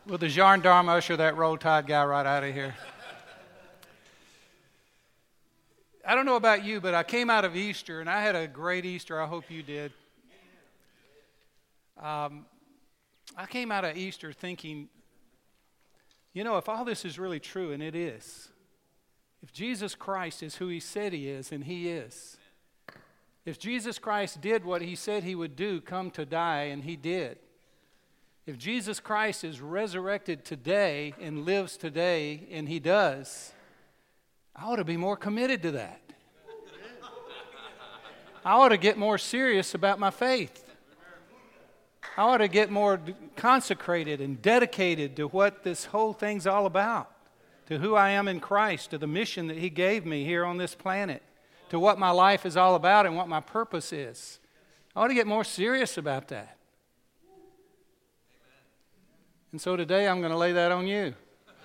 Will the gendarme usher that Roll Tide guy right out of here? I don't know about you, but I came out of Easter, and I had a great Easter. I hope you did. I came out of Easter thinking, if all this is really true, and it is, if Jesus Christ is who he said he is, and he is, if Jesus Christ did what he said he would do, come to die, and he did, if Jesus Christ is resurrected today and lives today, and he does, I ought to be more committed to that. I ought to get more serious about my faith. I ought to get more consecrated and dedicated to what this whole thing's all about, to who I am in Christ, to the mission that he gave me here on this planet, to what my life is all about and what my purpose is. I ought to get more serious about that. And so today I'm going to lay that on you.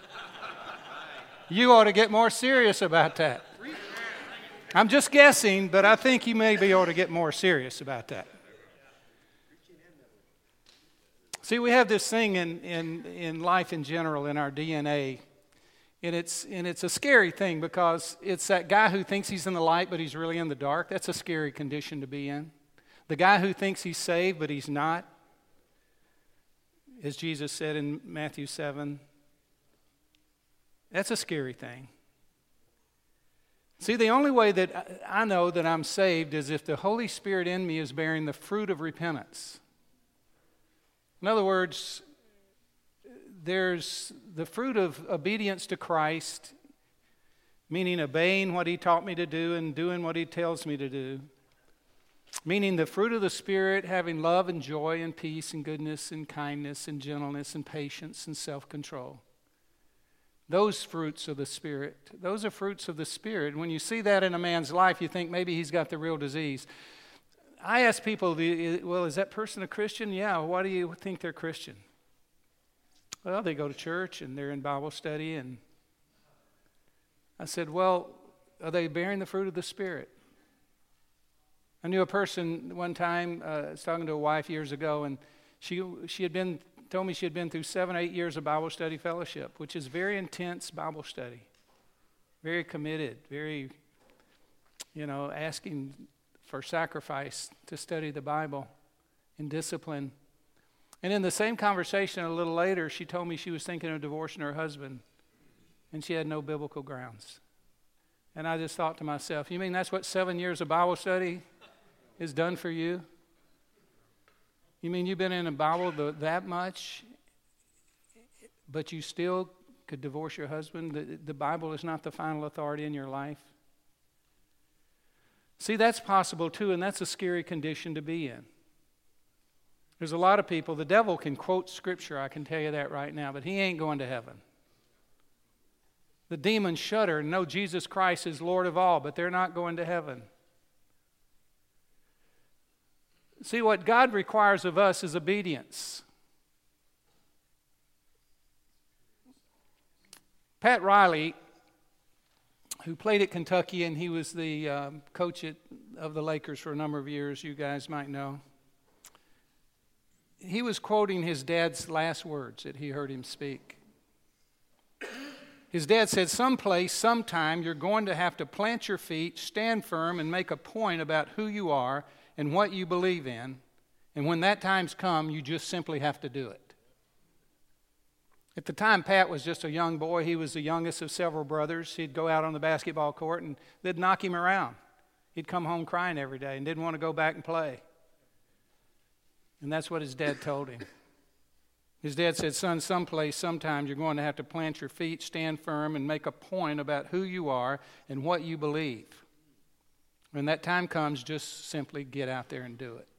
You ought to get more serious about that. I'm just guessing, but I think you maybe ought to get more serious about that. See, we have this thing in life in general, in our DNA, and it's a scary thing because it's that guy who thinks he's in the light but he's really in the dark. That's a scary condition to be in. The guy who thinks he's saved but he's not. As Jesus said in Matthew 7, that's a scary thing. See, the only way that I know that I'm saved is if the Holy Spirit in me is bearing the fruit of repentance. In other words, there's the fruit of obedience to Christ, meaning obeying what he taught me to do and doing what he tells me to do. Meaning the fruit of the Spirit, having love and joy and peace and goodness and kindness and gentleness and patience and self-control. Those fruits of the Spirit, those are fruits of the Spirit. When you see that in a man's life, you think maybe he's got the real disease. I ask people, well, is that person a Christian? Yeah, why do you think they're Christian? Well, they go to church and they're in Bible study. And I said, well, are they bearing the fruit of the Spirit? I knew a person one time, I was talking to a wife years ago, and she told me she had been through 7 or 8 years of Bible study fellowship, which is very intense Bible study. Very committed, very, asking for sacrifice to study the Bible in discipline. And in the same conversation a little later, she told me she was thinking of divorcing her husband, and she had no biblical grounds. And I just thought to myself, you mean that's what 7 years of Bible study has done for you? You mean you've been in the Bible that much, but you still could divorce your husband? The Bible is not the final authority in your life? See, that's possible too, and that's a scary condition to be in. There's a lot of people, the devil can quote Scripture, I can tell you that right now, but he ain't going to heaven. The demons shudder and know Jesus Christ is Lord of all, but they're not going to heaven. See, what God requires of us is obedience. Pat Riley, who played at Kentucky, and he was the coach of the Lakers for a number of years, you guys might know. He was quoting his dad's last words that he heard him speak. His dad said, someplace, sometime, you're going to have to plant your feet, stand firm, and make a point about who you are and what you believe in. And when that time's come, you just simply have to do it. At the time, Pat was just a young boy. He was the youngest of several brothers. He'd go out on the basketball court, and they'd knock him around. He'd come home crying every day and didn't want to go back and play. And that's what his dad told him. His dad said, son, someplace, sometime, you're going to have to plant your feet, stand firm, and make a point about who you are and what you believe. When that time comes, just simply get out there and do it.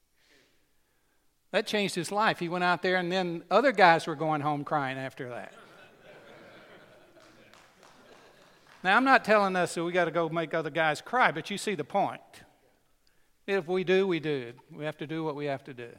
That changed his life. He went out there, and then other guys were going home crying after that. Now, I'm not telling us that we got to go make other guys cry, but you see the point. If we do, we do. We have to do what we have to do.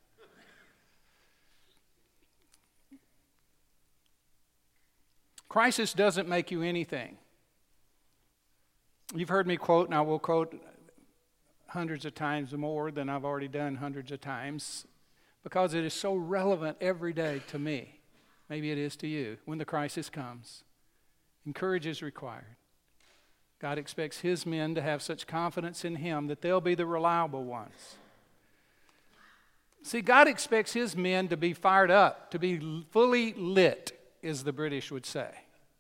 Crisis doesn't make you anything. You've heard me quote, and I will quote hundreds of times more than I've already done hundreds of times, because it is so relevant every day to me. Maybe it is to you when the crisis comes. Courage is required. God expects His men to have such confidence in Him that they'll be the reliable ones. See, God expects His men to be fired up, to be fully lit, as the British would say.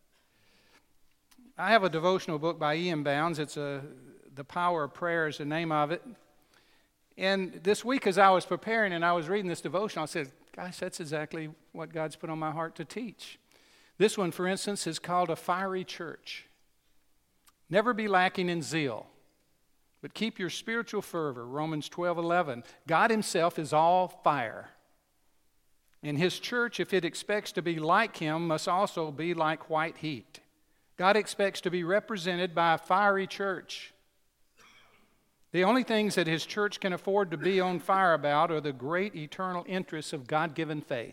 I have a devotional book by Ian Bounds. It's The Power of Prayer is the name of it. And this week as I was preparing and I was reading this devotional, I said, gosh, that's exactly what God's put on my heart to teach. This one, for instance, is called A Fiery Church. Never be lacking in zeal, but keep your spiritual fervor. Romans 12:11. God Himself is all fire. And His church, if it expects to be like Him, must also be like white heat. God expects to be represented by a fiery church. The only things that His church can afford to be on fire about are the great eternal interests of God-given faith.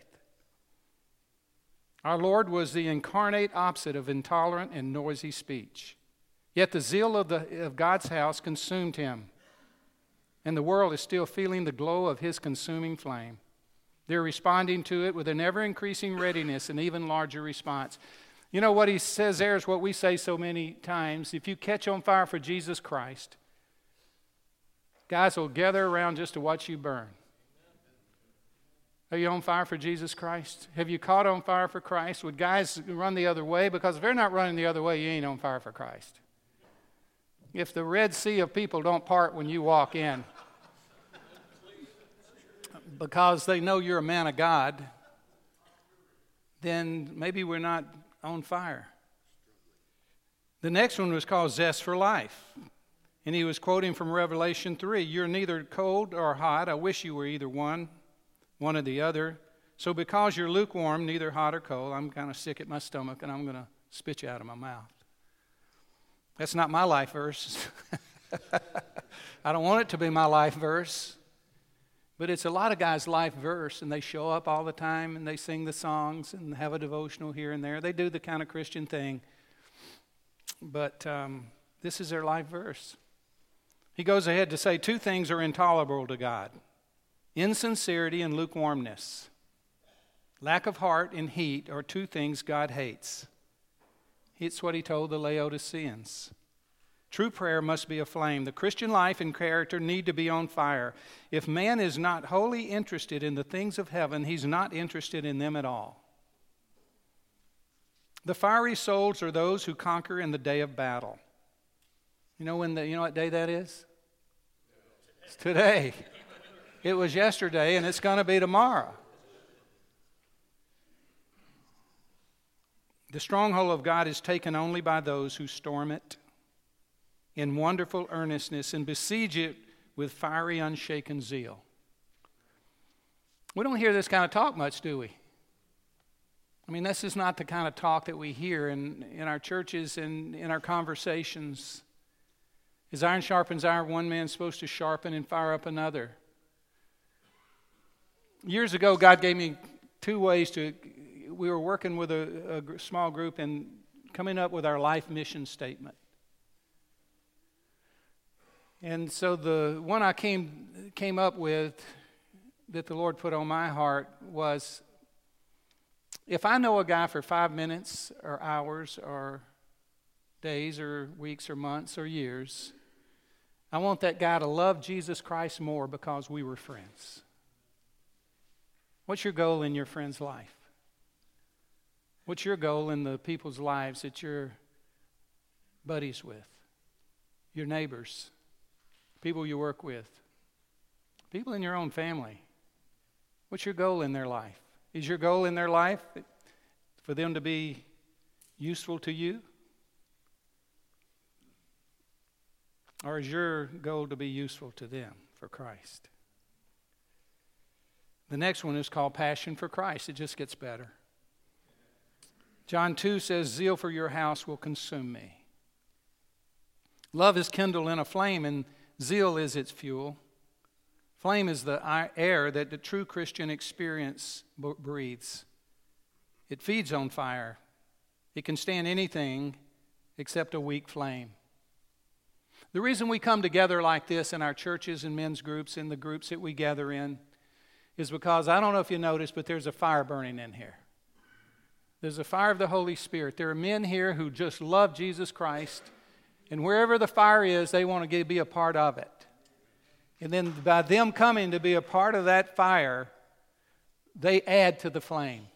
Our Lord was the incarnate opposite of intolerant and noisy speech. Yet the zeal of God's house consumed Him, and the world is still feeling the glow of His consuming flame. They're responding to it with an ever-increasing readiness and even larger response. You know what he says there is what we say so many times. If you catch on fire for Jesus Christ, guys will gather around just to watch you burn. Are you on fire for Jesus Christ? Have you caught on fire for Christ? Would guys run the other way? Because if they're not running the other way, you ain't on fire for Christ. If the Red Sea of people don't part when you walk in, because they know you're a man of God, then maybe we're not on fire. The next one was called Zest for Life. And he was quoting from Revelation 3. You're neither cold or hot. I wish you were either one or the other. So because you're lukewarm, neither hot or cold, I'm kind of sick at my stomach and I'm going to spit you out of my mouth. That's not my life verse. I don't want it to be my life verse. But it's a lot of guys' life verse, and they show up all the time, and they sing the songs and have a devotional here and there. They do the kind of Christian thing. But this is their life verse. He goes ahead to say 2 things are intolerable to God: insincerity and lukewarmness. Lack of heart and heat are 2 things God hates. It's what He told the Laodiceans. True prayer must be aflame. The Christian life and character need to be on fire. If man is not wholly interested in the things of heaven, he's not interested in them at all. The fiery souls are those who conquer in the day of battle. You know what day that is? It's today. It was yesterday, and it's going to be tomorrow. The stronghold of God is taken only by those who storm it in wonderful earnestness and besiege it with fiery, unshaken zeal. We don't hear this kind of talk much, do we? I mean, this is not the kind of talk that we hear in our churches and in our conversations. As iron sharpens iron, one man's supposed to sharpen and fire up another. Years ago, God gave me 2 ways we were working with a small group and coming up with our life mission statement. And so the one I came up with that the Lord put on my heart was, if I know a guy for 5 minutes or hours or days or weeks or months or years, I want that guy to love Jesus Christ more because we were friends. What's your goal in your friend's life? What's your goal in the people's lives that you're buddies with? Your neighbors, people you work with, people in your own family. What's your goal in their life? Is your goal in their life for them to be useful to you? Or is your goal to be useful to them for Christ? The next one is called Passion for Christ. It just gets better. John 2 says, zeal for your house will consume me. Love is kindled in a flame, and zeal is its fuel. Flame is the air that the true Christian experience breathes. It feeds on fire. It can stand anything except a weak flame. The reason we come together like this in our churches and men's groups, in the groups that we gather in, is because, I don't know if you noticed, but there's a fire burning in here. There's a fire of the Holy Spirit. There are men here who just love Jesus Christ, and wherever the fire is, they want to be a part of it. And then by them coming to be a part of that fire, they add to the flame.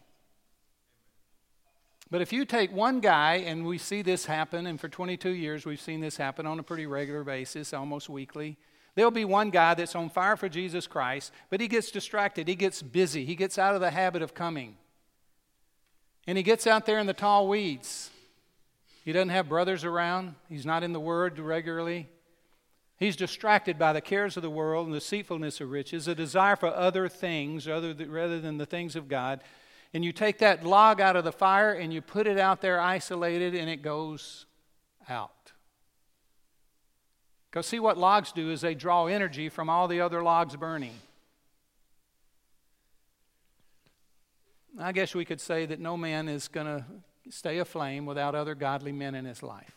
But if you take one guy, and we see this happen, and for 22 years we've seen this happen on a pretty regular basis, almost weekly. There'll be one guy that's on fire for Jesus Christ, but he gets distracted, he gets busy, he gets out of the habit of coming. And he gets out there in the tall weeds. He doesn't have brothers around, he's not in the Word regularly. He's distracted by the cares of the world and the deceitfulness of riches, a desire for other things rather than the things of God. And you take that log out of the fire and you put it out there isolated, and it goes out. Because see, what logs do is they draw energy from all the other logs burning. I guess we could say that no man is going to stay aflame without other godly men in his life.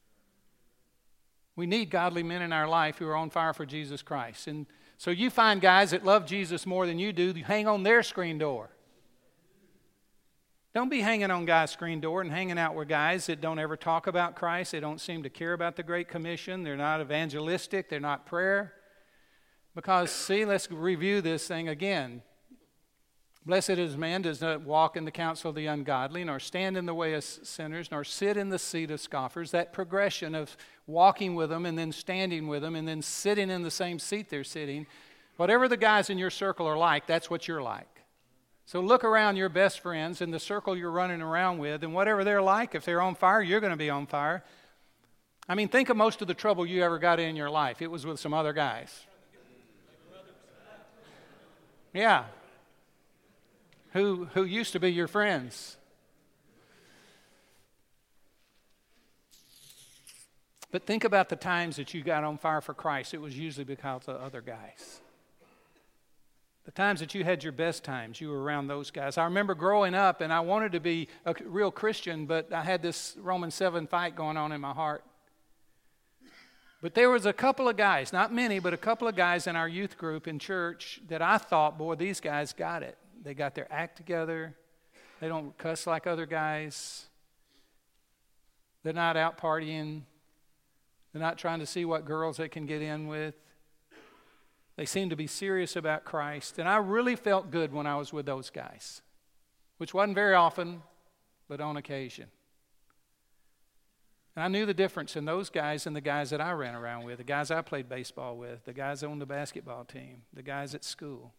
We need godly men in our life who are on fire for Jesus Christ. And so you find guys that love Jesus more than you do, hang on their screen door. Don't be hanging on guys' screen door and hanging out with guys that don't ever talk about Christ. They don't seem to care about the Great Commission. They're not evangelistic. They're not prayer. Because, see, let's review this thing again. Blessed is man does not walk in the counsel of the ungodly, nor stand in the way of sinners, nor sit in the seat of scoffers. That progression of walking with them and then standing with them and then sitting in the same seat they're sitting. Whatever the guys in your circle are like, that's what you're like. So look around your best friends in the circle you're running around with, and whatever they're like, if they're on fire, you're going to be on fire. I mean, think of most of the trouble you ever got in your life. It was with some other guys. Yeah. Who used to be your friends. But think about the times that you got on fire for Christ. It was usually because of other guys. The times that you had your best times, you were around those guys. I remember growing up, and I wanted to be a real Christian, but I had this Romans 7 fight going on in my heart. But there was a couple of guys, not many, but a couple of guys in our youth group in church that I thought, boy, these guys got it. They got their act together. They don't cuss like other guys. They're not out partying. They're not trying to see what girls they can get in with. They seem to be serious about Christ. And I really felt good when I was with those guys, which wasn't very often, but on occasion. And I knew the difference in those guys and the guys that I ran around with, the guys I played baseball with, the guys on the basketball team, the guys at school.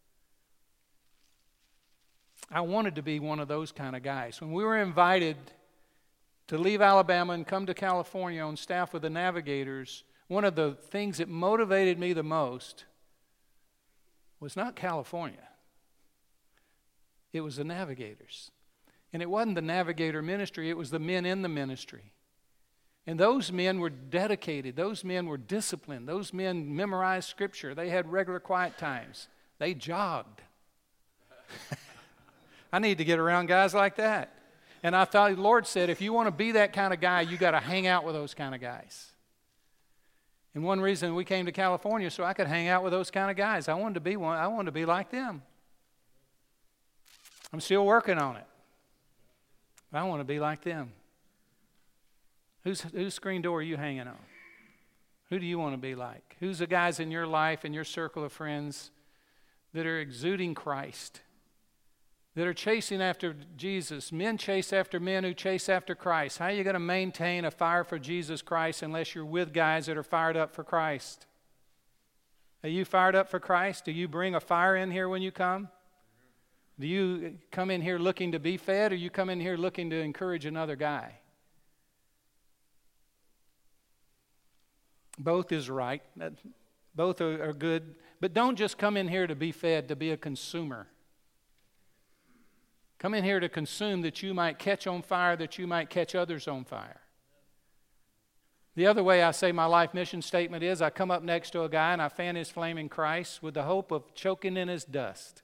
I wanted to be one of those kind of guys. When we were invited to leave Alabama and come to California on staff with the Navigators, one of the things that motivated me the most was not California. It was the Navigators. And it wasn't the Navigator ministry, it was the men in the ministry. And those men were dedicated. Those men were disciplined. Those men memorized Scripture. They had regular quiet times. They jogged. I need to get around guys like that. And I thought the Lord said, if you want to be that kind of guy, you got to hang out with those kind of guys. And one reason we came to California so I could hang out with those kind of guys. I wanted to be one. I wanted to be like them. I'm still working on it. But I want to be like them. Whose screen door are you hanging on? Who do you want to be like? Who's the guys in your life, in your circle of friends that are exuding Christ? That are chasing after Jesus. Men chase after men who chase after Christ. How are you going to maintain a fire for Jesus Christ unless you're with guys that are fired up for Christ? Are you fired up for Christ? Do you bring a fire in here when you come? Do you come in here looking to be fed, or you come in here looking to encourage another guy? Both is right. Both are good. But don't just come in here to be fed, to be a consumer. Come in here to consume that you might catch on fire, that you might catch others on fire. The other way I say my life mission statement is I come up next to a guy and I fan his flame in Christ with the hope of choking in his dust.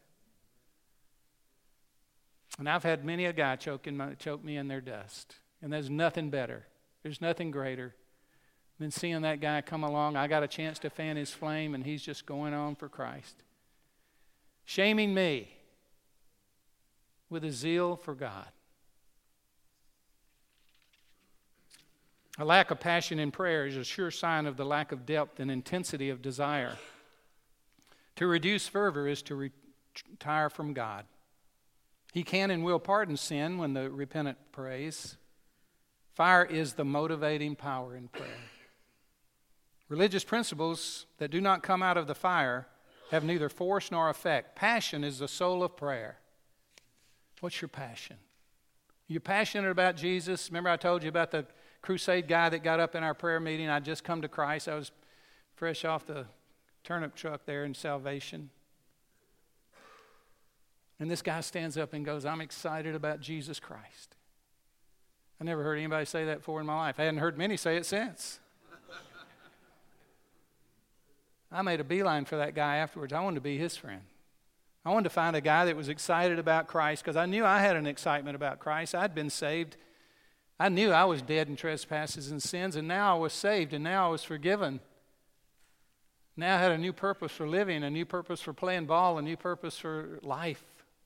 And I've had many a guy choke me in their dust. And there's nothing better. There's nothing greater than seeing that guy come along. I got a chance to fan his flame and he's just going on for Christ. Shaming me with a zeal for God. A lack of passion in prayer is a sure sign of the lack of depth and intensity of desire. To reduce fervor is to retire from God. He can and will pardon sin when the repentant prays. Fire is the motivating power in prayer. Religious principles that do not come out of the fire have neither force nor effect. Passion is the soul of prayer. What's your passion? Are you passionate about Jesus? Remember I told you about the crusade guy that got up in our prayer meeting? I'd just come to Christ. I was fresh off the turnip truck there in Salvation. And this guy stands up and goes, I'm excited about Jesus Christ. I never heard anybody say that before in my life. I hadn't heard many say it since. I made a beeline for that guy afterwards. I wanted to be his friend. I wanted to find a guy that was excited about Christ because I knew I had an excitement about Christ. I'd been saved. I knew I was dead in trespasses and sins, and now I was saved, and now I was forgiven. Now I had a new purpose for living, a new purpose for playing ball, a new purpose for life.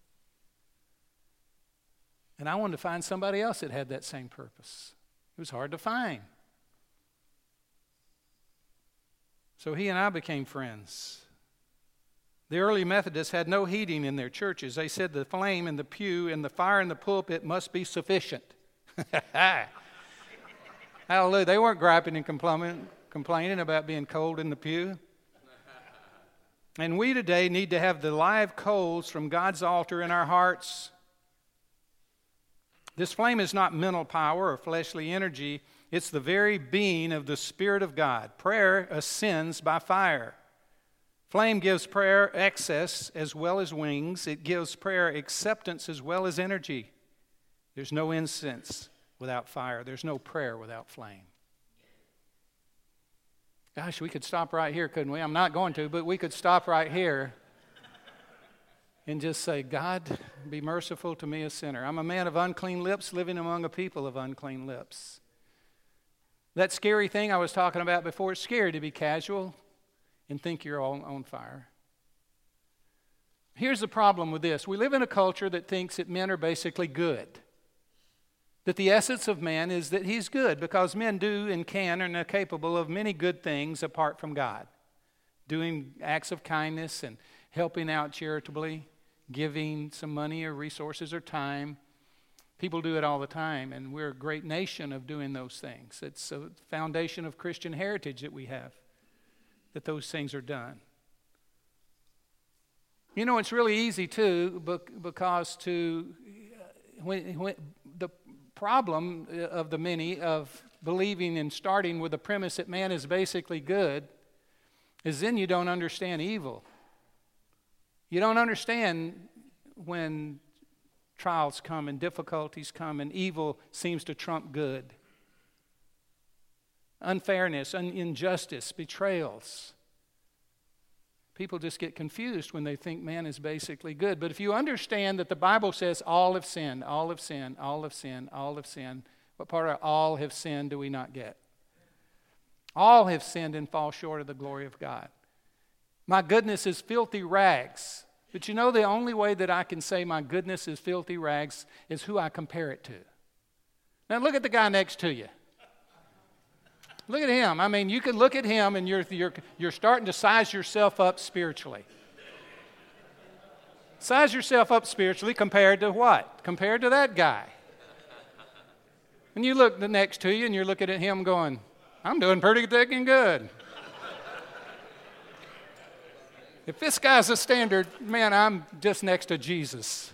And I wanted to find somebody else that had that same purpose. It was hard to find. So he and I became friends. The early Methodists had no heating in their churches. They said the flame in the pew and the fire in the pulpit must be sufficient. Hallelujah. They weren't griping and complaining about being cold in the pew. And we today need to have the live coals from God's altar in our hearts. This flame is not mental power or fleshly energy. It's the very being of the Spirit of God. Prayer ascends by fire. Flame gives prayer access as well as wings. It gives prayer acceptance as well as energy. There's no incense without fire. There's no prayer without flame. Gosh, we could stop right here, couldn't we? I'm not going to, but we could stop right here and just say, God, be merciful to me, a sinner. I'm a man of unclean lips living among a people of unclean lips. That scary thing I was talking about before, it's scary to be casual and think you're all on fire. Here's the problem with this. We live in a culture that thinks that men are basically good. That the essence of man is that he's good because men do and can and are capable of many good things apart from God. Doing acts of kindness and helping out charitably, giving some money or resources or time. People do it all the time, and we're a great nation of doing those things. It's a foundation of Christian heritage that we have, that those things are done. You know, it's really easy, too, because when the problem of the many of believing and starting with the premise that man is basically good is then you don't understand evil. You don't understand when trials come and difficulties come and evil seems to trump good. Unfairness, injustice, betrayals. People just get confused when they think man is basically good. But if you understand that the Bible says all have sinned, all have sinned, all have sinned, all have sinned, what part of all have sinned do we not get? All have sinned and fall short of the glory of God. My goodness is filthy rags. But you know the only way that I can say my goodness is filthy rags is who I compare it to. Now look at the guy next to you. Look at him. I mean, you can look at him and you're starting to size yourself up spiritually. Size yourself up spiritually compared to what? Compared to that guy. And you look next to you and you're looking at him going, I'm doing pretty thick and good. If this guy's a standard, man, I'm just next to Jesus.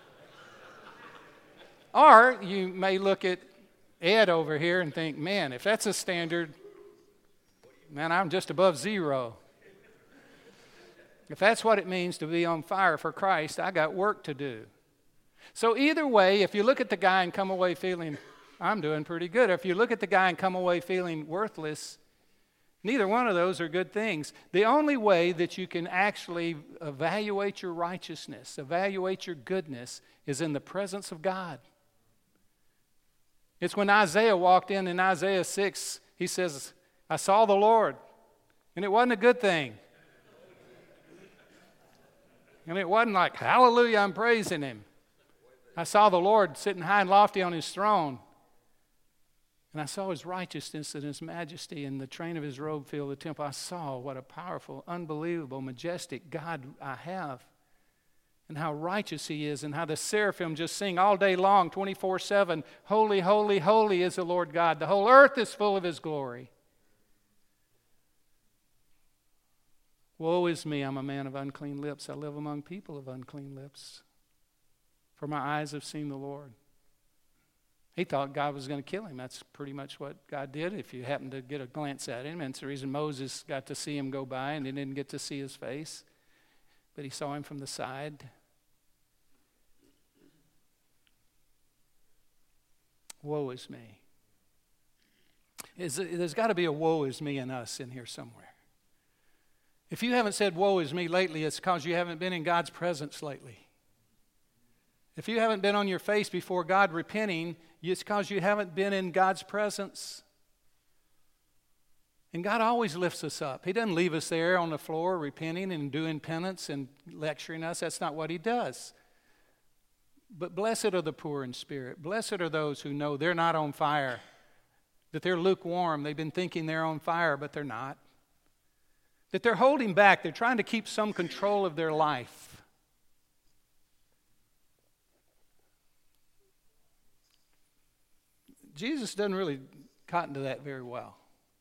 Or you may look at Ed over here and think, man, if that's a standard, man, I'm just above zero. If that's what it means to be on fire for Christ, I got work to do. So either way, if you look at the guy and come away feeling, I'm doing pretty good, or if you look at the guy and come away feeling worthless, neither one of those are good things. The only way that you can actually evaluate your righteousness, evaluate your goodness, is in the presence of God. It's when Isaiah walked in Isaiah 6, he says, I saw the Lord, and it wasn't a good thing. And it wasn't like, hallelujah, I'm praising him. I saw the Lord sitting high and lofty on his throne, And I saw his righteousness and his majesty, and the train of his robe filled the temple. I saw what a powerful, unbelievable, majestic God I have, and how righteous he is, and how the seraphim just sing all day long, 24/7, holy, holy, holy is the Lord God. The whole earth is full of his glory. Woe is me, I'm a man of unclean lips. I live among people of unclean lips. For my eyes have seen the Lord. He thought God was going to kill him. That's pretty much what God did if you happen to get a glance at him. And it's the reason Moses got to see him go by and he didn't get to see his face. But he saw him from the side. Woe is me. There's got to be a woe is me in us in here somewhere. If you haven't said woe is me lately, it's because you haven't been in God's presence lately. If you haven't been on your face before God repenting, it's because you haven't been in God's presence. And God always lifts us up. He doesn't leave us there on the floor repenting and doing penance and lecturing us. That's not what he does. But blessed are the poor in spirit. Blessed are those who know they're not on fire, that they're lukewarm. They've been thinking they're on fire, but they're not. That they're holding back. They're trying to keep some control of their life. Jesus doesn't really cotton to that very well.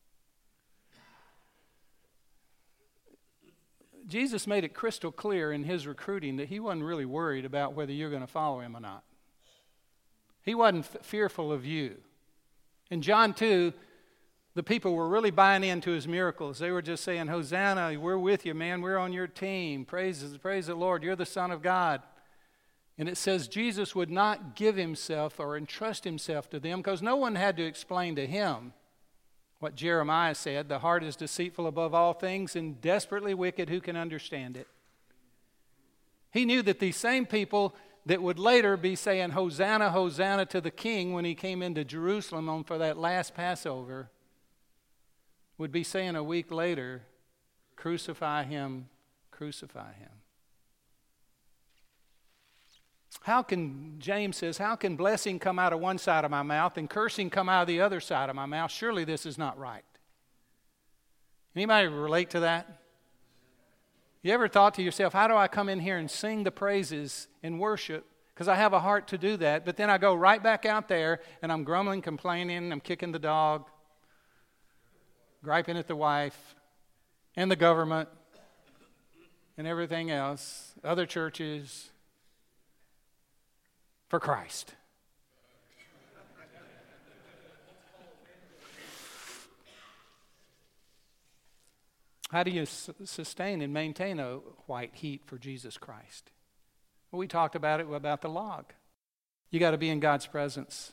Jesus made it crystal clear in his recruiting that he wasn't really worried about whether you're going to follow him or not. He wasn't fearful of you. In John 2, the people were really buying into his miracles. They were just saying, Hosanna, we're with you, man. We're on your team. Praise the Lord. You're the Son of God. And it says Jesus would not give himself or entrust himself to them because no one had to explain to him what Jeremiah said, the heart is deceitful above all things and desperately wicked, who can understand it? He knew that these same people that would later be saying, Hosanna, Hosanna to the King when he came into Jerusalem for that last Passover, would be saying a week later, crucify him, crucify him. James says, how can blessing come out of one side of my mouth and cursing come out of the other side of my mouth? Surely this is not right. Anybody relate to that? You ever thought to yourself, how do I come in here and sing the praises and worship? Because I have a heart to do that, but then I go right back out there and I'm grumbling, complaining, I'm kicking the dog, griping at the wife and the government and everything else, other churches, for Christ. How do you sustain and maintain a white heat for Jesus Christ? Well, we talked about it about the log. You got to be in God's presence.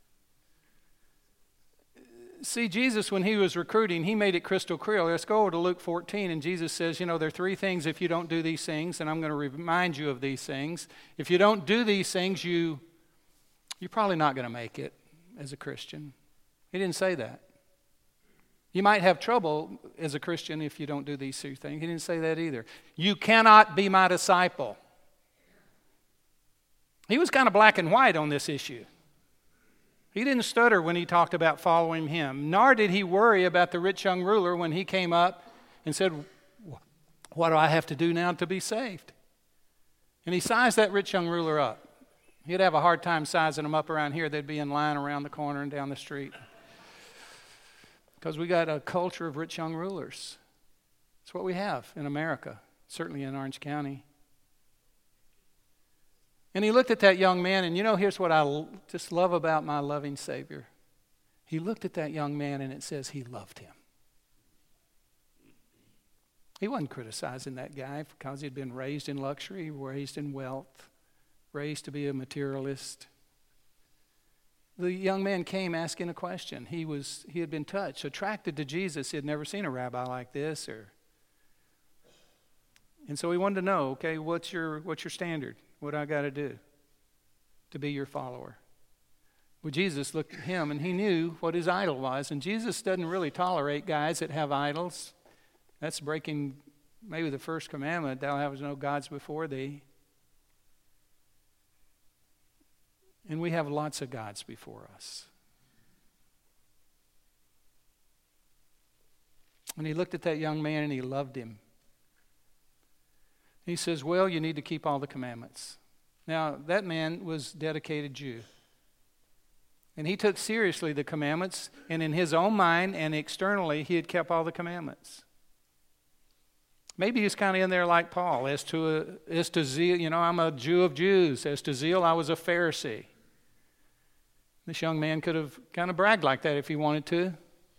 See, Jesus, when he was recruiting, he made it crystal clear. Let's go over to Luke 14, and Jesus says, there are three things if you don't do these things, and I'm going to remind you of these things. If you don't do these things, you're probably not going to make it as a Christian. He didn't say that. You might have trouble as a Christian if you don't do these three things. He didn't say that either. You cannot be my disciple. He was kind of black and white on this issue. He didn't stutter when he talked about following him, nor did he worry about the rich young ruler when he came up and said, what do I have to do now to be saved? And he sized that rich young ruler up. He'd have a hard time sizing them up around here. They'd be in line around the corner and down the street. Because we got a culture of rich young rulers. It's what we have in America, certainly in Orange County. And he looked at that young man, and here's what I just love about my loving Savior. He looked at that young man, and it says he loved him. He wasn't criticizing that guy because he'd been raised in luxury, raised in wealth, raised to be a materialist. The young man came asking a question. He had been touched, attracted to Jesus. He had never seen a rabbi like this, and so he wanted to know, okay, what's your standard? What do I got to do to be your follower? Well, Jesus looked at him, and he knew what his idol was. And Jesus doesn't really tolerate guys that have idols. That's breaking maybe the first commandment, thou hast no gods before thee. And we have lots of gods before us. And he looked at that young man and he loved him. He says, well, you need to keep all the commandments. Now, that man was a dedicated Jew. And he took seriously the commandments, and in his own mind and externally, he had kept all the commandments. Maybe he was kind of in there like Paul, as to zeal, I'm a Jew of Jews. As to zeal, I was a Pharisee. This young man could have kind of bragged like that if he wanted to.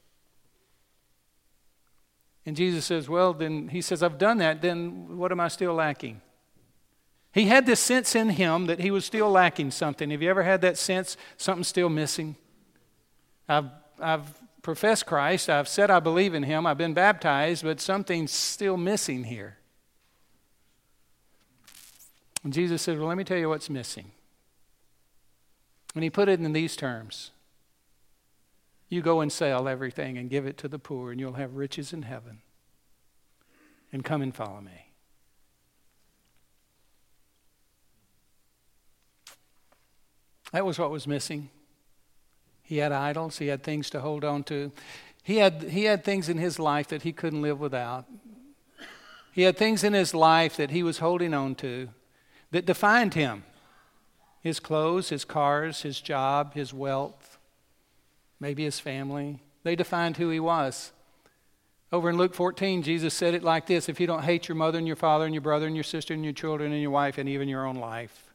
And Jesus says, well, then, he says, I've done that, then what am I still lacking? He had this sense in him that he was still lacking something. Have you ever had that sense, something's still missing? I've professed Christ, I've said I believe in him, I've been baptized, but something's still missing here. And Jesus said, well, let me tell you what's missing. And he put it in these terms. You go and sell everything and give it to the poor, and you'll have riches in heaven. And come and follow me. That was what was missing. He had idols. He had things to hold on to. He had things in his life that he couldn't live without. He had things in his life that he was holding on to that defined him. His clothes, his cars, his job, his wealth, maybe his family. They defined who he was. Over in Luke 14, Jesus said it like this: if you don't hate your mother and your father and your brother and your sister and your children and your wife and even your own life,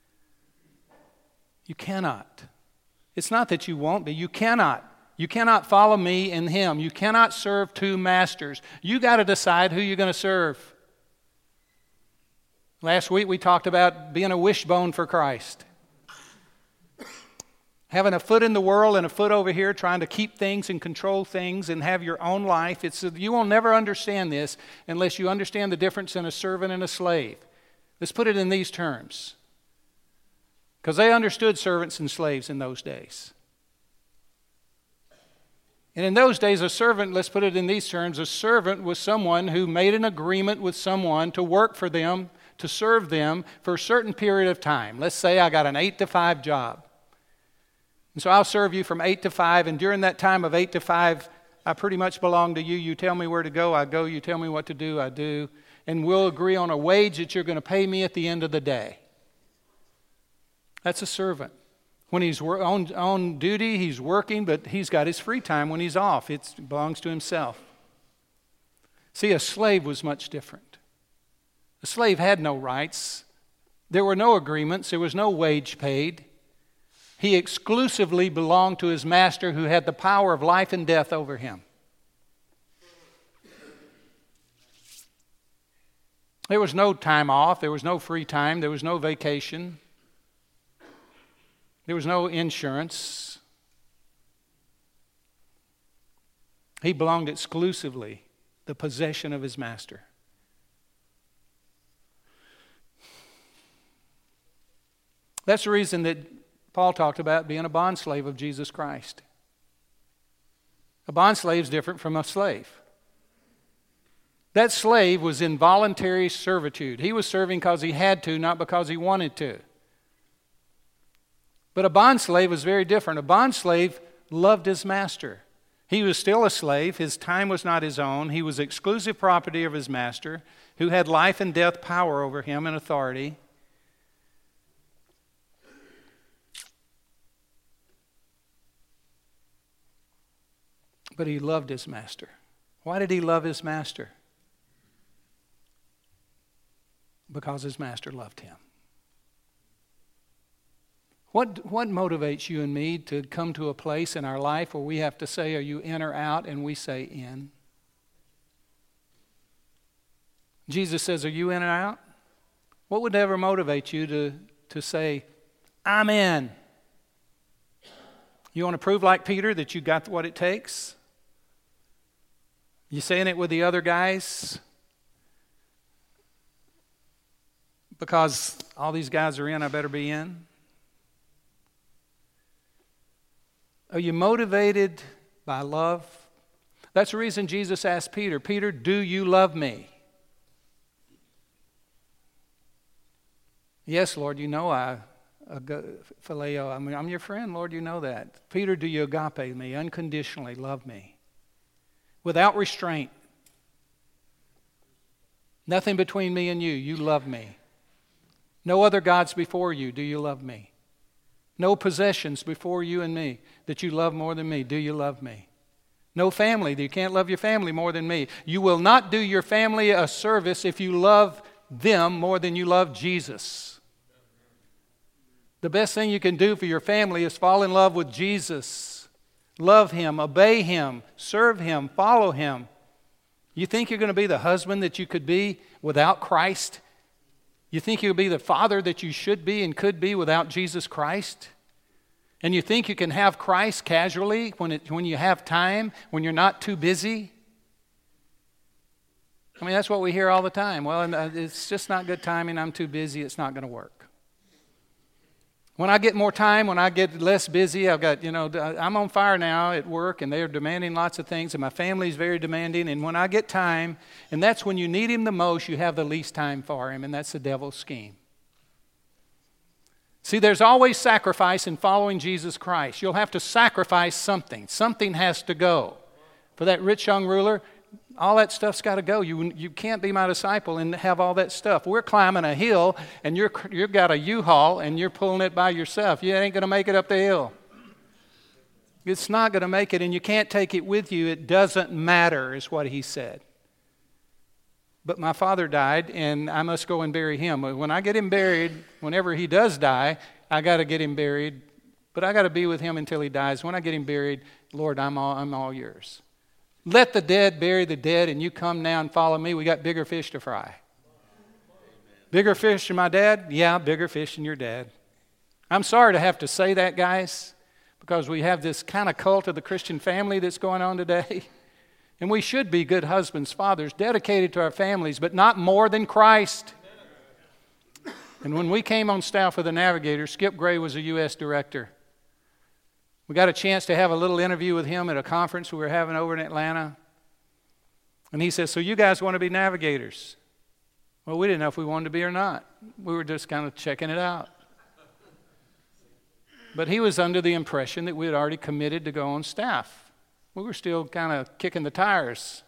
you cannot. It's not that you won't be. You cannot. You cannot follow me and him. You cannot serve two masters. You got to decide who you're going to serve. Last week we talked about being a wishbone for Christ. Having a foot in the world and a foot over here, trying to keep things and control things and have your own life. You will never understand this unless you understand the difference in a servant and a slave. Let's put it in these terms. Because they understood servants and slaves in those days. And in those days, a servant, let's put it in these terms, a servant was someone who made an agreement with someone to work for them, to serve them for a certain period of time. Let's say I got an 8 to 5 job. And so I'll serve you from 8 to 5, and during that time of 8 to 5, I pretty much belong to you. You tell me where to go, I go. You tell me what to do, I do. And we'll agree on a wage that you're going to pay me at the end of the day. That's a servant. When he's on duty, he's working, but he's got his free time when he's off. It belongs to himself. See, a slave was much different. A slave had no rights. There were no agreements. There was no wage paid. He exclusively belonged to his master, who had the power of life and death over him. There was no time off. There was no free time. There was no vacation. There was no insurance. He belonged exclusively the possession of his master. That's the reason that Paul talked about being a bondslave of Jesus Christ. A bondslave is different from a slave. That slave was in voluntary servitude. He was serving because he had to, not because he wanted to. But a bondslave was very different. A bondslave loved his master. He was still a slave. His time was not his own. He was exclusive property of his master, who had life and death power over him and authority. But he loved his master. Why did he love his master? Because his master loved him. What motivates you and me to come to a place in our life where we have to say, are you in or out? And we say in. Jesus says, are you in or out? What would ever motivate you to say, I'm in? You want to prove like Peter that you got what it takes? You saying it with the other guys? Because all these guys are in, I better be in? Are you motivated by love? That's the reason Jesus asked Peter, Peter, do you love me? Yes, Lord, you know phileo, I'm your friend, Lord, you know that. Peter, do you agape me, unconditionally love me? without restraint. Nothing between me and you. You love me. No other gods before you. Do you love me? No possessions before you and me that you love more than me. Do you love me? No family. You can't love your family more than me. You will not do your family a service if you love them more than you love Jesus. The best thing you can do for your family is fall in love with Jesus. Love Him, obey Him, serve Him, follow Him. You think you're going to be the husband that you could be without Christ? You think you'll be the father that you should be and could be without Jesus Christ? And you think you can have Christ casually when you have time, when you're not too busy? I mean, that's what we hear all the time. Well, it's just not good timing. I'm too busy. It's not going to work. When I get more time, when I get less busy, I'm on fire now at work, and they're demanding lots of things, and my family's very demanding, and when I get time, and that's when you need Him the most, you have the least time for Him, and that's the devil's scheme. See, there's always sacrifice in following Jesus Christ. You'll have to sacrifice something. Something has to go. For that rich young ruler, all that stuff's got to go. You can't be my disciple and have all that stuff. We're climbing a hill, and you've got a U-Haul, and you're pulling it by yourself. You ain't going to make it up the hill. It's not going to make it, and you can't take it with you. It doesn't matter, is what he said. But my father died, and I must go and bury him. When I get him buried, whenever he does die, I got to get him buried. But I got to be with him until he dies. When I get him buried, Lord, I'm all yours. Let the dead bury the dead, and you come now and follow me. We got bigger fish to fry. Amen. Bigger fish than my dad? Yeah, bigger fish than your dad. I'm sorry to have to say that, guys, because we have this kind of cult of the Christian family that's going on today. And we should be good husbands, fathers, dedicated to our families, but not more than Christ. And when we came on staff with the Navigator, Skip Gray was a U.S. director. We got a chance to have a little interview with him at a conference we were having over in Atlanta. And he says, so you guys want to be navigators? Well, we didn't know if we wanted to be or not. We were just kind of checking it out. But he was under the impression that we had already committed to go on staff. We were still kind of kicking the tires.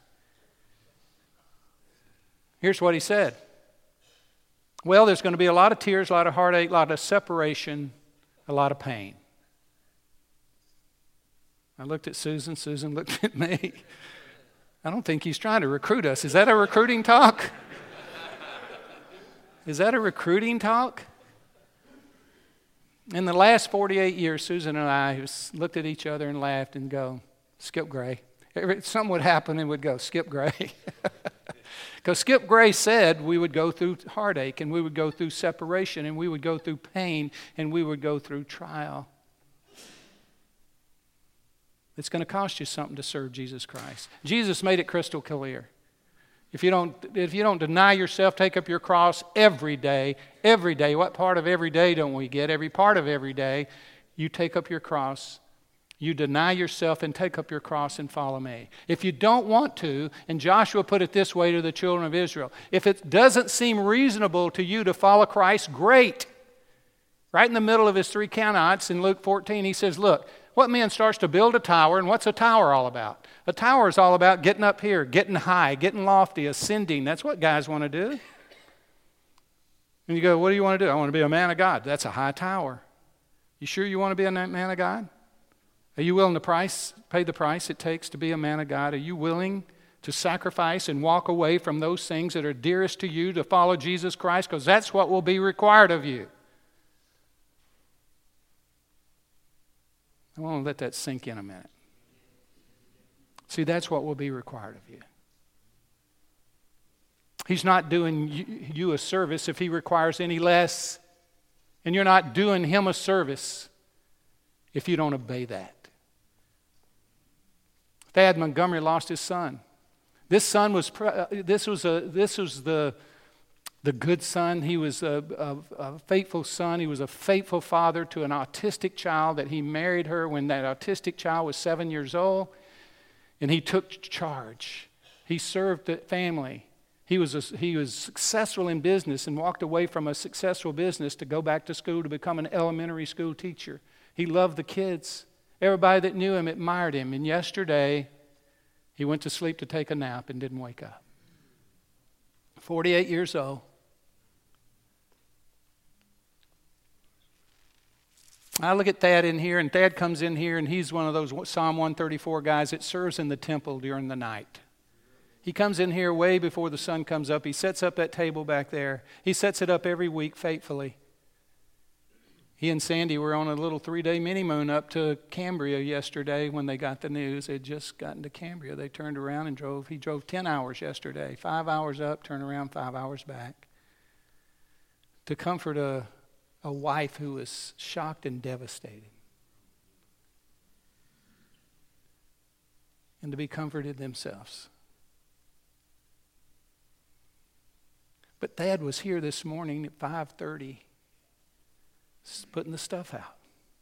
Here's what he said. Well, there's going to be a lot of tears, a lot of heartache, a lot of separation, a lot of pain. I looked at Susan. Susan looked at me. I don't think he's trying to recruit us. Is that a recruiting talk? Is that a recruiting talk? In the last 48 years, Susan and I looked at each other and laughed and go, Skip Gray. Something would happen and we'd go, Skip Gray. Because Skip Gray said we would go through heartache and we would go through separation and we would go through pain and we would go through trial. It's going to cost you something to serve Jesus Christ. Jesus made it crystal clear. If you don't deny yourself, take up your cross every day. What part of every day don't we get? Every part of every day, you take up your cross, you deny yourself and take up your cross and follow me. If you don't want to, and Joshua put it this way to the children of Israel, if it doesn't seem reasonable to you to follow Christ, great. Right in the middle of his three canouts in Luke 14, he says, look, what man starts to build a tower, and what's a tower all about? A tower is all about getting up here, getting high, getting lofty, ascending. That's what guys want to do. And you go, what do you want to do? I want to be a man of God. That's a high tower. You sure you want to be a man of God? Are you willing to pay the price it takes to be a man of God? Are you willing to sacrifice and walk away from those things that are dearest to you to follow Jesus Christ? Because that's what will be required of you. I want to let that sink in a minute. See, that's what will be required of you. He's not doing you a service if he requires any less. And you're not doing him a service if you don't obey that. Thad Montgomery lost his son. This son was the good son. He was a faithful son. He was a faithful father to an autistic child that he married her when that autistic child was 7 years old. And he took charge. He served the family. He was successful in business and walked away from a successful business to go back to school to become an elementary school teacher. He loved the kids. Everybody that knew him admired him. And yesterday, He went to sleep to take a nap and didn't wake up. 48 years old. I look at Thad in here, and Thad comes in here, and he's one of those Psalm 134 guys that serves in the temple during the night. He comes in here way before the sun comes up. He sets up that table back there. He sets it up every week faithfully. He and Sandy were on a little 3-day mini-moon up to Cambria yesterday when they got the news. They'd just gotten to Cambria. They turned around and drove. He drove 10 hours yesterday, 5 hours up, turn around, 5 hours back, to comfort a wife who was shocked and devastated, and to be comforted themselves. But Thad was here this morning at 5:30, putting the stuff out.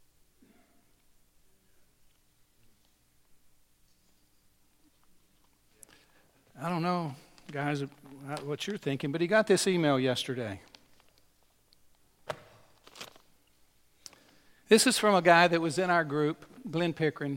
I don't know, guys, what you're thinking, but he got this email yesterday. This is from a guy that was in our group, Glenn Pickering.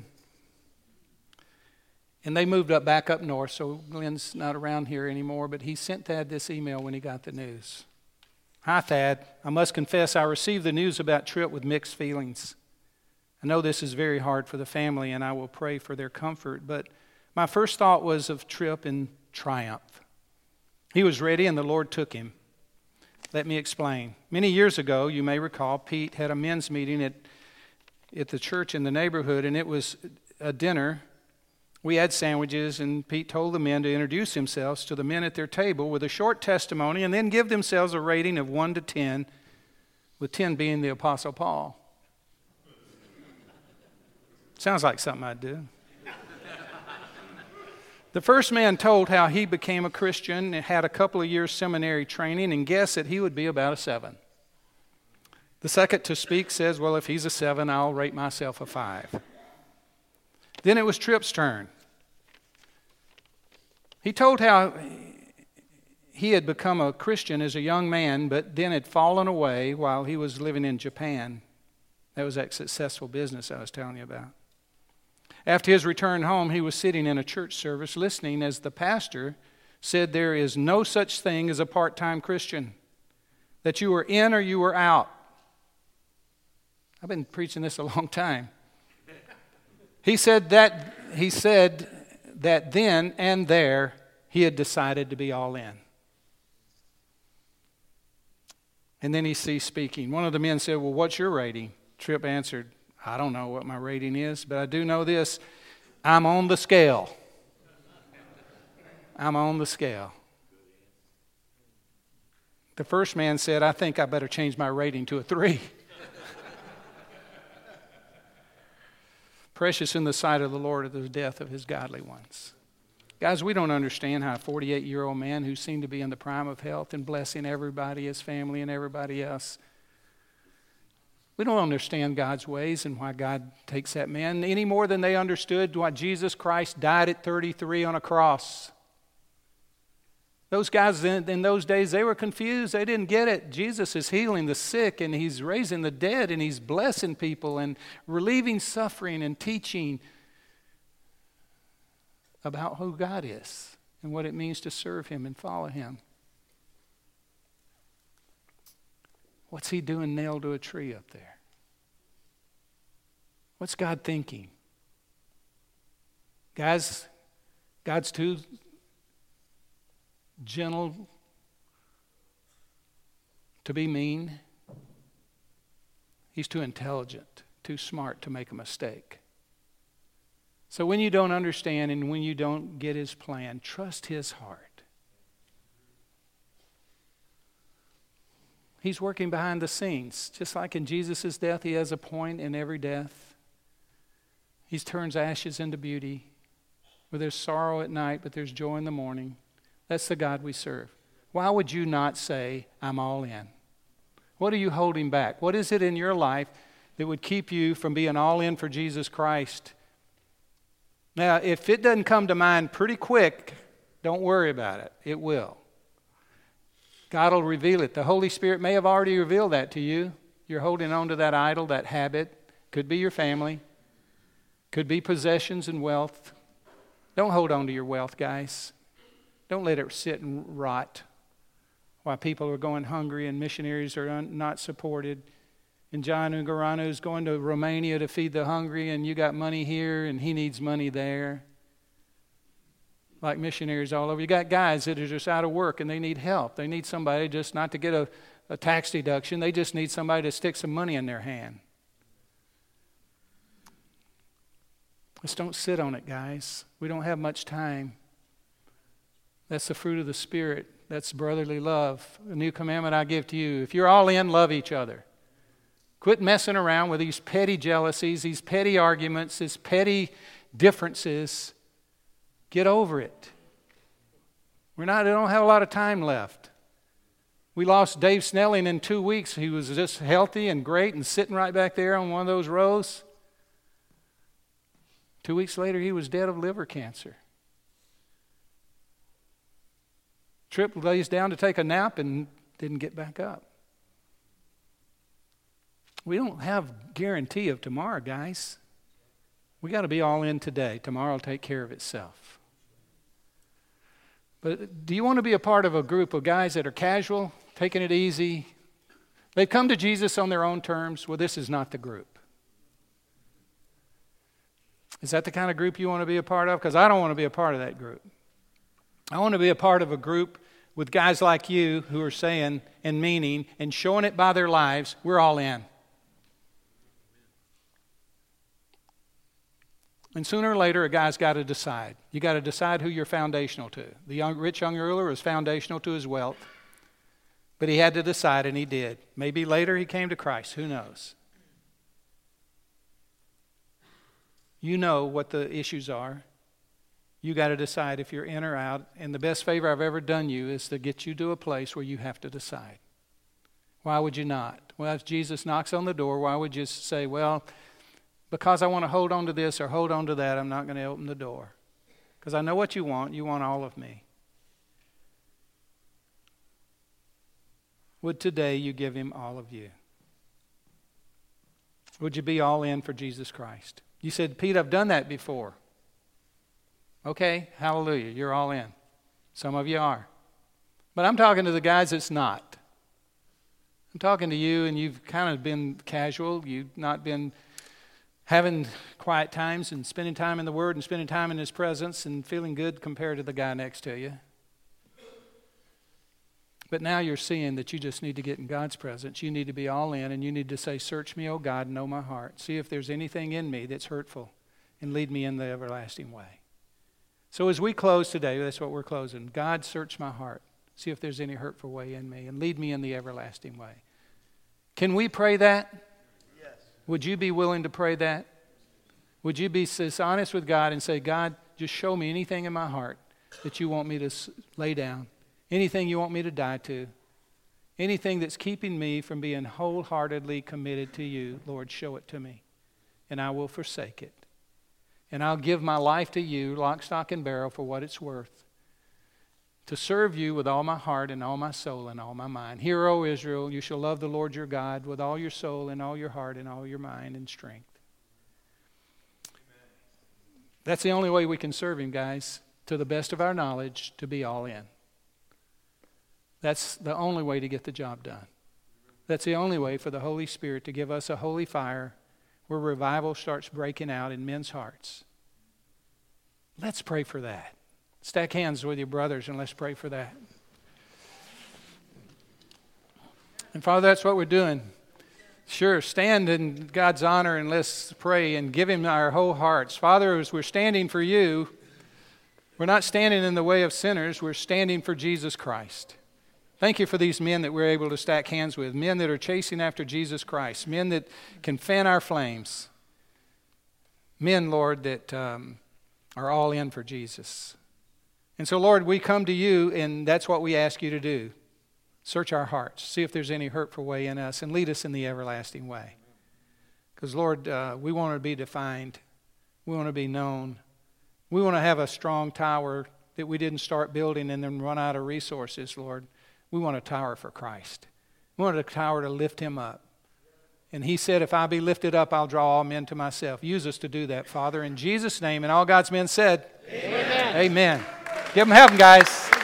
And they moved back up north, so Glenn's not around here anymore, but he sent Thad this email when he got the news. Hi, Thad. I must confess I received the news about Tripp with mixed feelings. I know this is very hard for the family, and I will pray for their comfort, but my first thought was of Tripp in triumph. He was ready, and the Lord took him. Let me explain. Many years ago, you may recall, Pete had a men's meeting at the church in the neighborhood, and it was a dinner. We had sandwiches, and Pete told the men to introduce themselves to the men at their table with a short testimony and then give themselves a rating of 1 to 10, with 10 being the Apostle Paul. Sounds like something I'd do. The first man told how he became a Christian and had a couple of years seminary training and guessed that he would be about a 7. The second to speak says, well, if he's a 7, I'll rate myself a 5. Then it was Tripp's turn. He told how he had become a Christian as a young man, but then had fallen away while he was living in Japan. That was that successful business I was telling you about. After his return home, he was sitting in a church service listening as the pastor said there is no such thing as a part-time Christian, that you were in or you were out. I've been preaching this a long time. He said that then and there he had decided to be all in. And then he ceased speaking. One of the men said, well, what's your rating? Tripp answered, I don't know what my rating is, but I do know this. I'm on the scale. I'm on the scale. The first man said, I think I better change my rating to a 3. Precious in the sight of the Lord are the death of his godly ones. Guys, we don't understand how a 48-year-old man who seemed to be in the prime of health and blessing everybody, his family and everybody else, we don't understand God's ways and why God takes that man any more than they understood why Jesus Christ died at 33 on a cross. Those guys in those days, they were confused. They didn't get it. Jesus is healing the sick, and he's raising the dead, and he's blessing people and relieving suffering and teaching about who God is and what it means to serve him and follow him. What's he doing nailed to a tree up there? What's God thinking? Guys, God's too gentle to be mean. He's too intelligent, too smart to make a mistake. So when you don't understand and when you don't get his plan, trust his heart. He's working behind the scenes. Just like in Jesus' death, he has a point in every death. He turns ashes into beauty. Where there's sorrow at night, but there's joy in the morning. That's the God we serve. Why would you not say, I'm all in? What are you holding back? What is it in your life that would keep you from being all in for Jesus Christ? Now, if it doesn't come to mind pretty quick, don't worry about it. It will. God will reveal it. The Holy Spirit may have already revealed that to you. You're holding on to that idol, that habit. Could be your family. Could be possessions and wealth. Don't hold on to your wealth, guys. Don't let it sit and rot while people are going hungry and missionaries are not supported. And John Ungarano is going to Romania to feed the hungry, and you got money here and he needs money there. Like missionaries all over. You got guys that are just out of work and they need help. They need somebody just not to get a tax deduction. They just need somebody to stick some money in their hand. Just don't sit on it, guys. We don't have much time. That's the fruit of the Spirit. That's brotherly love. A new commandment I give to you. If you're all in, love each other. Quit messing around with these petty jealousies, these petty arguments, these petty differences. Get over it. I don't have a lot of time left. We lost Dave Snelling in 2 weeks. He was just healthy and great and sitting right back there on one of those rows. 2 weeks later, he was dead of liver cancer. Tripp lays down to take a nap and didn't get back up. We don't have guarantee of tomorrow, guys. We got to be all in today. Tomorrow will take care of itself. But do you want to be a part of a group of guys that are casual, taking it easy? They've come to Jesus on their own terms. Well, this is not the group. Is that the kind of group you want to be a part of? Because I don't want to be a part of that group. I want to be a part of a group with guys like you who are saying and meaning and showing it by their lives, we're all in. And sooner or later, a guy's got to decide. You got to decide who you're foundational to. The rich young ruler was foundational to his wealth, but he had to decide, and he did. Maybe later he came to Christ. Who knows? You know what the issues are. You got to decide if you're in or out. And the best favor I've ever done you is to get you to a place where you have to decide. Why would you not? Well, if Jesus knocks on the door, why would you say, well, because I want to hold on to this or hold on to that, I'm not going to open the door. Because I know what you want. You want all of me. Would today you give him all of you? Would you be all in for Jesus Christ? You said, Pete, I've done that before. Okay, hallelujah, you're all in. Some of you are. But I'm talking to the guys that's not. I'm talking to you, and you've kind of been casual. You've not been having quiet times and spending time in the Word and spending time in His presence and feeling good compared to the guy next to you. But now you're seeing that you just need to get in God's presence. You need to be all in, and you need to say, search me, O God, and know my heart. See if there's anything in me that's hurtful, and lead me in the everlasting way. So as we close today, that's what we're closing. God, search my heart. See if there's any hurtful way in me, and lead me in the everlasting way. Can we pray that? Yes. Would you be willing to pray that? Would you be honest with God and say, God, just show me anything in my heart that you want me to lay down? Anything you want me to die to, anything that's keeping me from being wholeheartedly committed to you, Lord, show it to me, and I will forsake it. And I'll give my life to you, lock, stock, and barrel, for what it's worth, to serve you with all my heart and all my soul and all my mind. Hear, O Israel, you shall love the Lord your God with all your soul and all your heart and all your mind and strength. Amen. That's the only way we can serve him, guys, to the best of our knowledge, to be all in. That's the only way to get the job done. That's the only way for the Holy Spirit to give us a holy fire where revival starts breaking out in men's hearts. Let's pray for that. Stack hands with your brothers and let's pray for that. And Father, that's what we're doing. Sure, stand in God's honor and let's pray and give him our whole hearts. Father, as we're standing for you, we're not standing in the way of sinners, we're standing for Jesus Christ. Thank you for these men that we're able to stack hands with, men that are chasing after Jesus Christ, men that can fan our flames, men, Lord, that are all in for Jesus. And so, Lord, we come to you, and that's what we ask you to do. Search our hearts, see if there's any hurtful way in us, and lead us in the everlasting way. Because, Lord, we want to be defined. We want to be known. We want to have a strong tower that we didn't start building and then run out of resources, Lord. We want a tower for Christ. We want a tower to lift him up. And he said, if I be lifted up, I'll draw all men to myself. Use us to do that, Father. In Jesus' name, and all God's men said, Amen. Amen. Give them heaven, guys.